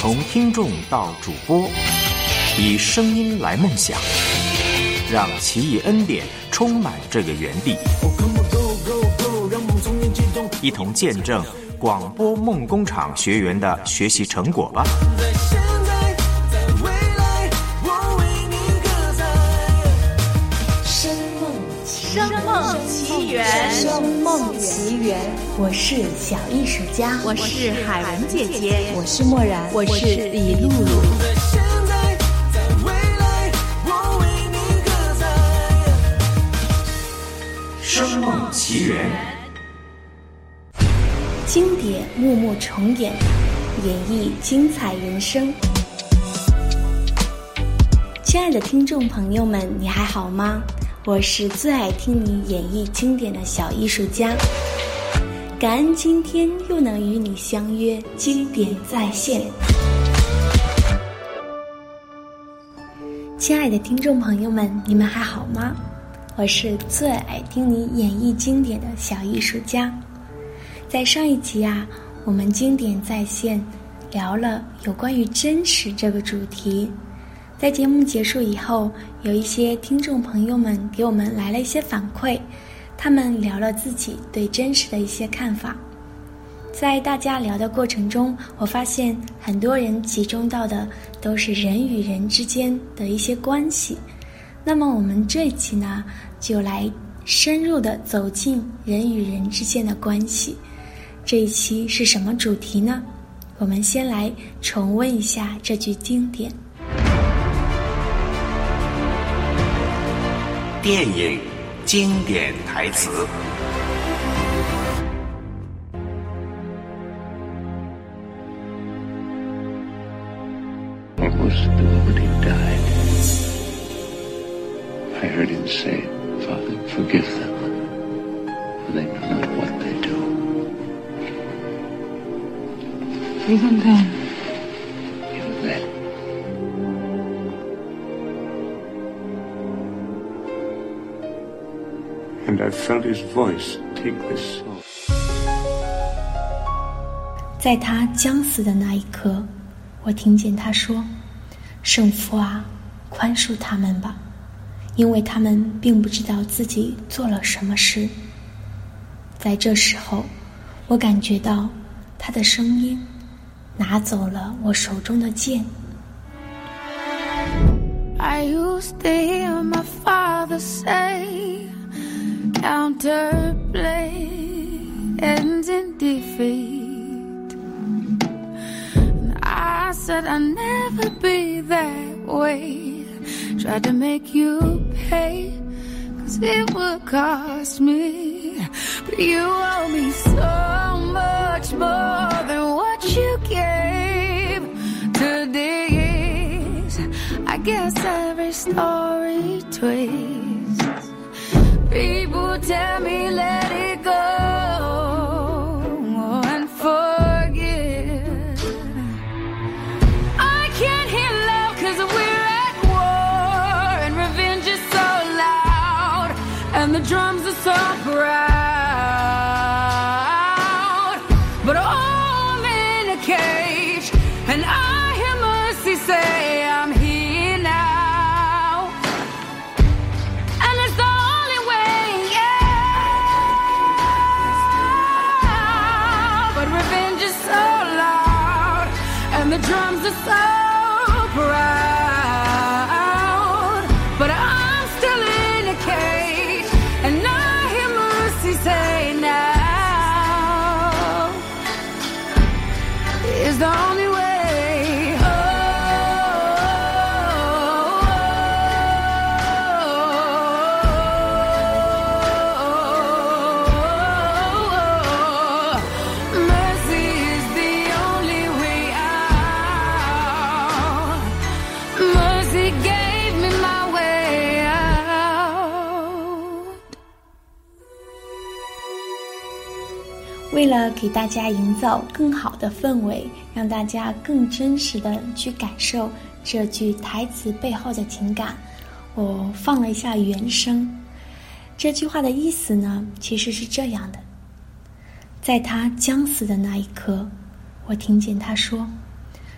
从听众到主播，以声音来梦想，让奇异恩典充满这个园地，一同见证广播梦工厂学员的学习成果吧。 声梦奇缘， 声梦奇缘。我是小艺术家， 我是海文姐姐， 我是默然， 我是李露露。 声梦奇缘， 经典幕幕重演，演绎精彩人生。亲爱的听众朋友们，你还好吗？我是最爱听你演绎经典的小艺术家，感恩今天又能与你相约，经典再现。亲爱的听众朋友们，你们还好吗？我是最爱听你演绎经典的小艺术家。在上一集我们经典再现聊了有关于真实这个主题。在节目结束以后，有一些听众朋友们给我们来了一些反馈，他们聊了自己对真实的一些看法。在大家聊的过程中，我发现很多人集中到的都是人与人之间的一些关系。那么我们这一期呢，就来深入的走进人与人之间的关系。这一期是什么主题呢？我们先来重温一下这句经典。 电影经典台词。 Almost the moment he died, I heard him say, Father, forgive them, for they know not what they do. Even then. And I felt his voice take this soul. 在他将死的那一刻，我听见他说：“圣父啊，宽恕他们吧，因为他们并不知道自己做了什么事。”在这时候，我感觉到他的声音拿走了我手中的剑。 I used to hear my father say,Counterplay ends in defeat. And I said I'd never be that way. Tried to make you pay, 'cause it would cost me. But you owe me so much more than what you gave. Today's, I guess every story twists.People tell me let it go and forget. I can't hear love 'cause we're at war, and revenge is so loud, and the drums are so proud. But I'm in a cage, and I hear mercy say I'm here now.And it's the only way, but revenge is so loud, and the drums are so proud. But I'm still in a cage, and I hear mercy say now is the only way. 为了给大家营造更好的氛围，让大家更真实的去感受这句台词背后的情感，我放了一下原声。这句话的意思呢，其实是这样的：在他将死的那一刻，我听见他说：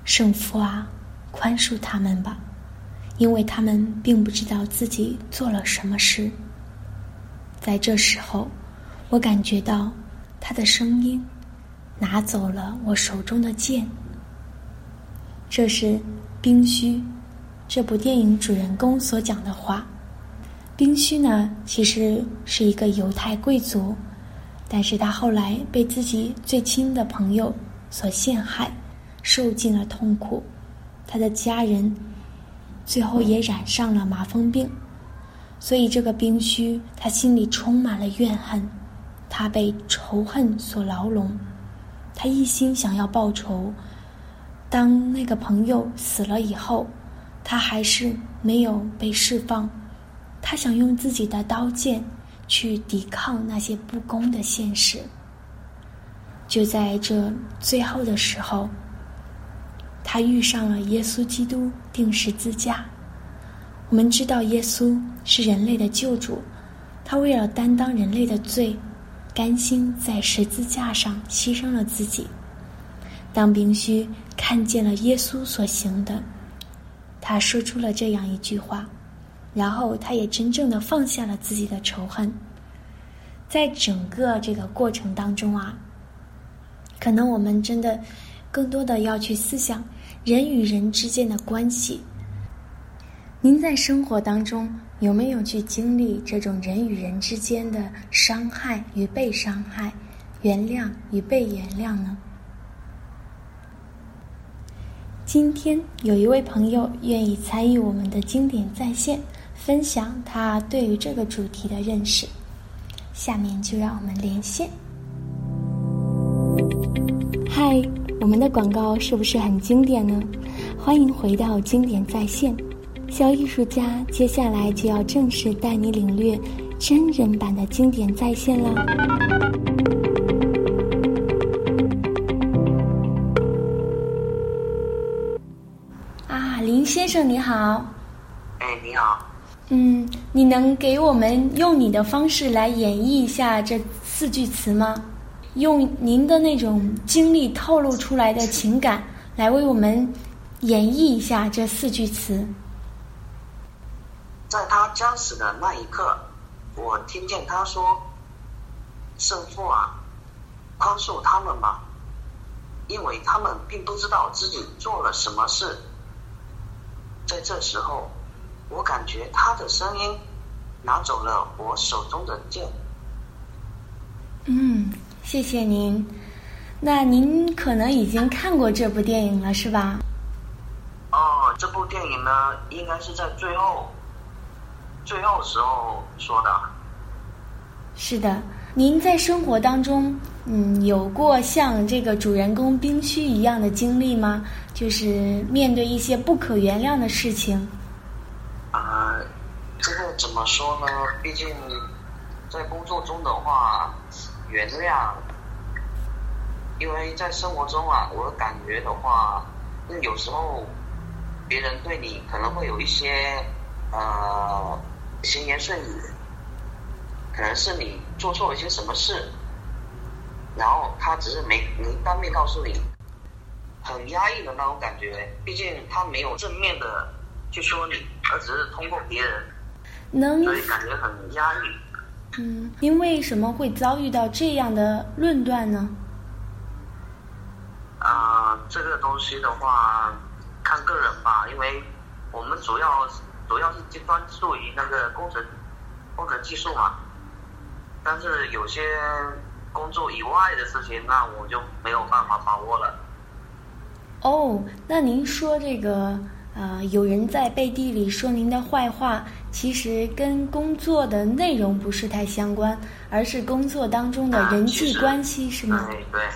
圣父啊，宽恕他们吧，因为他们并不知道自己做了什么事。在这时候，我感觉到他的声音拿走了我手中的剑。这是宾虚这部电影主人公所讲的话。宾虚呢，其实是一个犹太贵族，但是他后来被自己最亲的朋友所陷害，受尽了痛苦。他的家人最后也染上了麻风病，所以这个宾虚他心里充满了怨恨，他被仇恨所牢笼，他一心想要报仇。当那个朋友死了以后，他还是没有被释放，他想用自己的刀剑去抵抗那些不公的现实。就在这最后的时候，他遇上了耶稣基督钉十字架。我们知道耶稣是人类的救主，他为了担当人类的罪，甘心在十字架上牺牲了自己。当宾虚看见了耶稣所行的，他说出了这样一句话，然后他也真正的放下了自己的仇恨。在整个这个过程当中啊，可能我们真的更多的要去思想人与人之间的关系。您在生活当中有没有去经历这种人与人之间的伤害与被伤害，原谅与被原谅呢？今天有一位朋友愿意参与我们的经典在线，分享他对于这个主题的认识。下面就让我们连线。嗨，我们的广告是不是很经典呢？欢迎回到经典在线。小艺术家接下来就要正式带你领略真人版的经典再现了。林先生你好。 你好。 你能给我们用你的方式来演绎一下这4句词吗？用您的那种经历透露出来的情感来为我们演绎一下这4句词。 在他将死的那一刻，我听见他说：“圣父啊，宽恕他们吧，因为他们并不知道自己做了什么事。”在这时候，我感觉他的声音拿走了我手中的剑。 谢谢您。那您可能已经看过这部电影了，是吧？ 这部电影呢，应该是在最后时候说的。 是的。您在生活当中有过像这个主人公宾虚一样的经历吗？就是面对一些不可原谅的事情。 这个怎么说呢？毕竟在工作中的话，原谅，因为在生活中啊，我感觉的话，有时候别人对你可能会有一些闲言碎语，可能是你做错了一些什么事，然后他只是没当面告诉你，很压抑的那种感觉。毕竟他没有正面的去说你，而只是通过别人，所以感觉很压抑。 您为什么会遭遇到这样的论断呢？ 这个东西的话看个人吧，因为我们主要是专注于那个工程技术嘛，但是有些工作以外的事情，那我就没有办法把握了。 那您说这个有人在背地里说您的坏话，其实跟工作的内容不是太相关，而是工作当中的人际关系，是吗？ 对。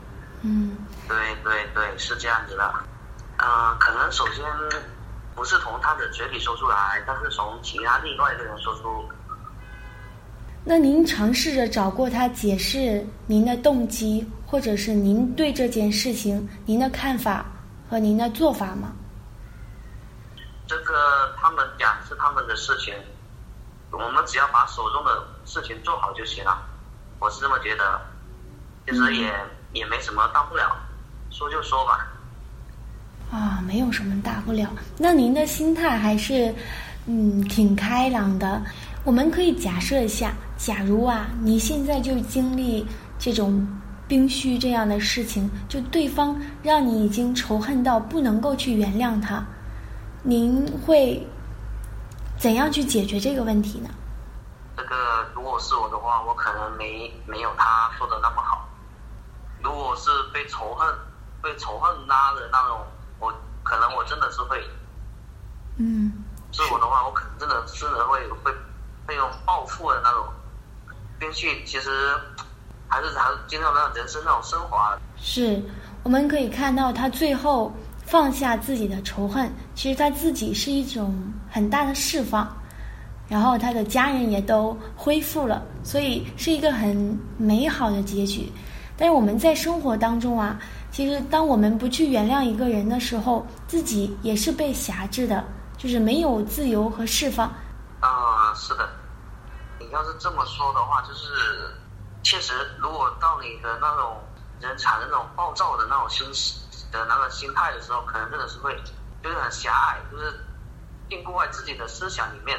对，是这样子的。可能首先不是从他的嘴里说出来，但是从其他另外一个人说出。 那您尝试着找过他解释您的动机，或者是您对这件事情您的看法和您的做法吗？ 这个他们讲是他们的事情，我们只要把手中的事情做好就行了，我是这么觉得。其实也没什么大不了，说就说吧。 啊，没有什么大不了。那您的心态还是挺开朗的。我们可以假设一下，假如啊你现在就经历这种冰虚这样的事情，就对方让你已经仇恨到不能够去原谅他，您会怎样去解决这个问题呢？ 这个如果是我的话，我可能没有他说的那么好。如果是被仇恨拉的那种，我真的是会，是我的话，我可能真的会用报复的那种边去，其实还是经常让人生那种升华。 是，我们可以看到他最后放下自己的仇恨，其实他自己是一种很大的释放，然后他的家人也都恢复了，所以是一个很美好的结局。但是我们在生活当中啊，其实当我们不去原谅一个人的时候，自己也是被辖制的，就是没有自由和释放。 是的，你要是这么说的话，就是确实，如果到你的那种人产生那种暴躁的那种心态的时候，可能真的是会就是很狭隘，就是禁锢在自己的思想里面。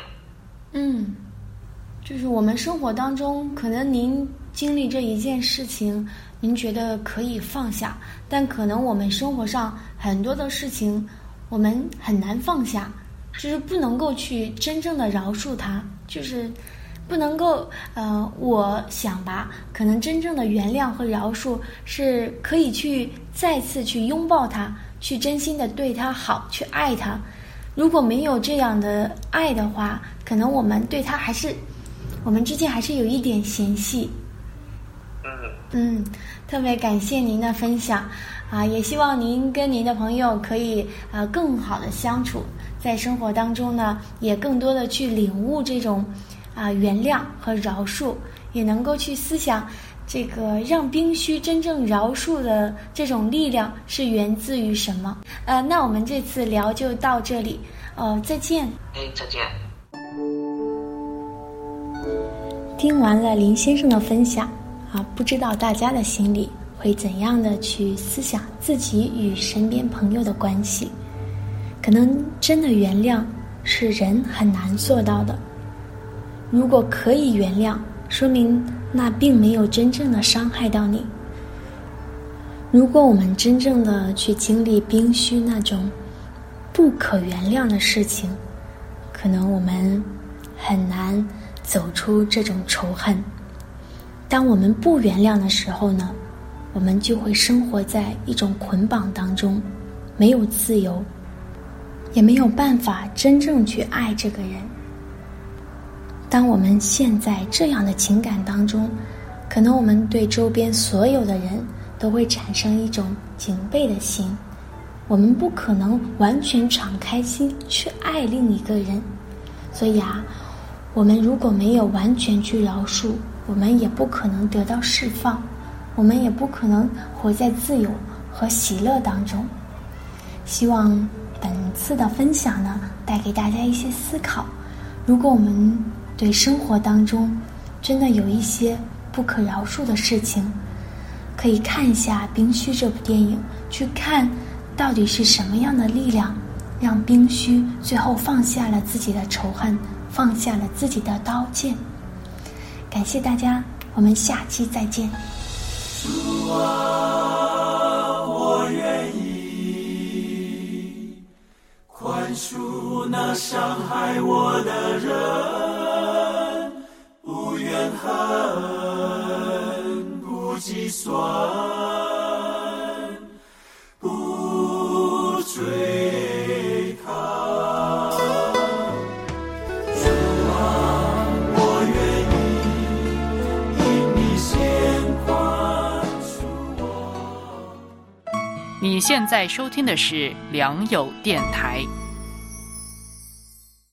就是我们生活当中，可能您经历这一件事情，您觉得可以放下，但可能我们生活上很多的事情，我们很难放下，就是不能够去真正的饶恕他，就是不能够我想吧，可能真正的原谅和饶恕是可以去再次去拥抱他，去真心的对他好，去爱他。如果没有这样的爱的话，可能我们对他我们之间还是有一点嫌隙。特别感谢您的分享啊，也希望您跟您的朋友可以更好的相处，在生活当中呢，也更多的去领悟这种原谅和饶恕，也能够去思想这个让冰虚真正饶恕的这种力量是源自于什么。那我们这次聊就到这里，再见。 再见。 听完了林先生的分享不知道大家的心里会怎样的去思想自己与身边朋友的关系。可能真的原谅是人很难做到的，如果可以原谅，说明那并没有真正的伤害到你。如果我们真正的去经历冰虚那种不可原谅的事情，可能我们很难走出这种仇恨。当我们不原谅的时候呢，我们就会生活在一种捆绑当中，没有自由，也没有办法真正去爱这个人。当我们陷在这样的情感当中，可能我们对周边所有的人都会产生一种警备的心，我们不可能完全敞开心去爱另一个人。所以我们如果没有完全去饶恕，我们也不可能得到释放，我们也不可能活在自由和喜乐当中。希望本次的分享呢，带给大家一些思考。如果我们对生活当中真的有一些不可饶恕的事情，可以看一下《冰虚》这部电影，去看到底是什么样的力量让冰虚最后放下了自己的仇恨，放下了自己的刀剑。感谢大家，我们下期再见。 主啊，我愿意宽恕那伤害我的人，不怨恨，不计算，不追讨。主啊，我愿意因你先宽恕我。 你现在收听的是良友电台。